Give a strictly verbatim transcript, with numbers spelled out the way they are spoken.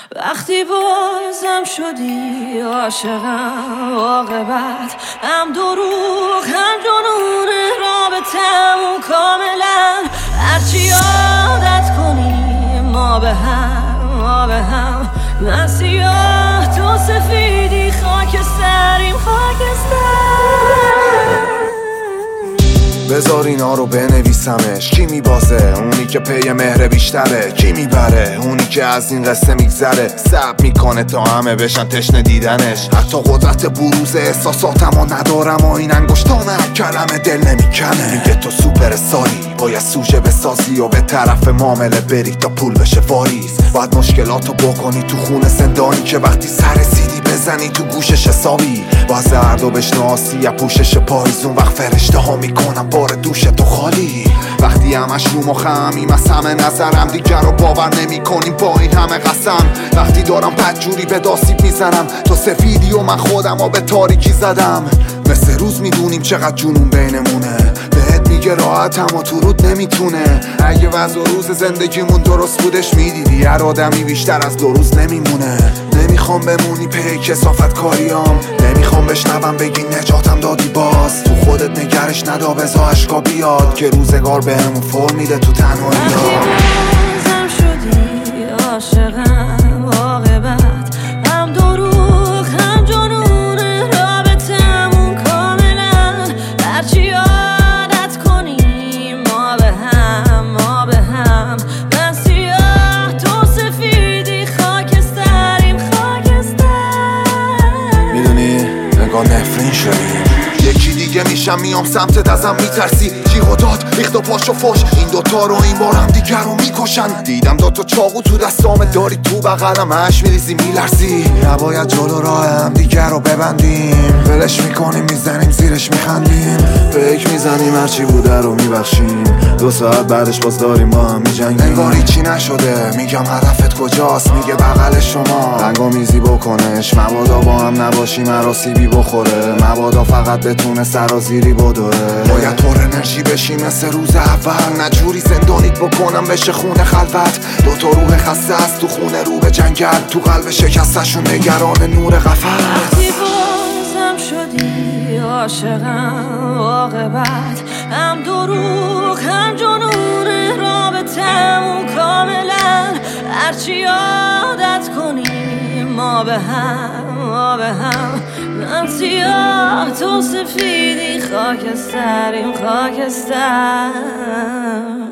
وقتی بازم شدی عاشقم، عاقبت هم دروغ هم جنون رابطمون کاملا. هرچی عادت کنی ما به هم، ما به هم، من سیاه تو سفیدی، خاکستریم خاکستر. بذار اینا رو بنویسمش. کی میبازه؟ اونی که پی مهر بیشتره. کی میبره؟ اونی که از این قصه میگذره. صبر میکنه تا همه بشن تشنه دیدنش. حتی قدرت بروز احساساتمو ندارم و این انگشتانه کلمه دل نمیکنه. میگه تو سوپر استاری، باید سوژه بسازی و به طرف معامله بری تا پول بشه واریز. باید مشکلاتو بکنی تو خونه زندانی که وقتی سر سیدی بزنی تو گوشش حسابی. باید زردو بشناسی یا پوشش پاییزون وقت فرشته ها میکنم بار دوش تو خالی. وقتی همش رو مخمیم از همه نظرم، دیگر رو باور نمی کنیم با این همه قسم. وقتی دارم بدجوری به داسیب میزنم، تو سفیدی و من خودم ها به تاریکی زدم. مثل روز میدونیم چقدر جنون بینمونه. بهت میگه راحت اما تو رود نمیتونه. اگه وضع و روز زندگیمون درست بودش میدیدی هر آدمی بیشتر از دو روز نمیمونه. نمیخوام بمونی پی کسافت کاریام، نمیخوام بشنوم بگی نجاتم دادی باز. تو خودت نگرش ندا بزا اشکا بیاد که روزگار بهمون فور میده تو تنهایی. بازم شدی عاشقم، عاقبت هم دروغ هم جنون رابطمون کاملا. هرچی عادت کنی ما به هم، ما به هم، من سیاه تو سفیدی، خاکستریم خاکستر. میدونی نگاه نفرین شدی. یکی دیگه میشم میام سمتت ازم میترسی. جیغ و داد ریخت و پاش و فاش، این دوتا رو این بار هم دیگر رو میکشن. دیدم دوتا چاقو تو دستام داری تو بغلم هش میریزی میلرزی. نباید جلو راه هم دیگر رو ببندیم. ولش میکنیم میزنیم زیرش میخندیم. فکر میزنیم هرچی بوده رو میبخشیم. دو ساعت بعدش باز داریم با هم میجنگیم. انگار هیچی نشده. میگم هدفت کجاست؟ میگه بغل شما. رنگو میزی بکنش مبادا با هم نباشی مرا سیبی بخوره. مبادا فقط بتونه سرازیری بدوره. باید پر انرژی بشی مثل روز اول. نجوری زندانیت بکنم بشه خونه خلوت. دوتا روح خسته است تو خونه رو به جنگل. تو قلب شکستشون نگران نور قفل. وقتی بازم شدی عاشقم، عاقبت هم دروغ هم جنون رابطمون کاملا. هرچی عادت کنی ما به هم، ما به هم، من سیاه تو سفیدی، خاکستریم خاکستر.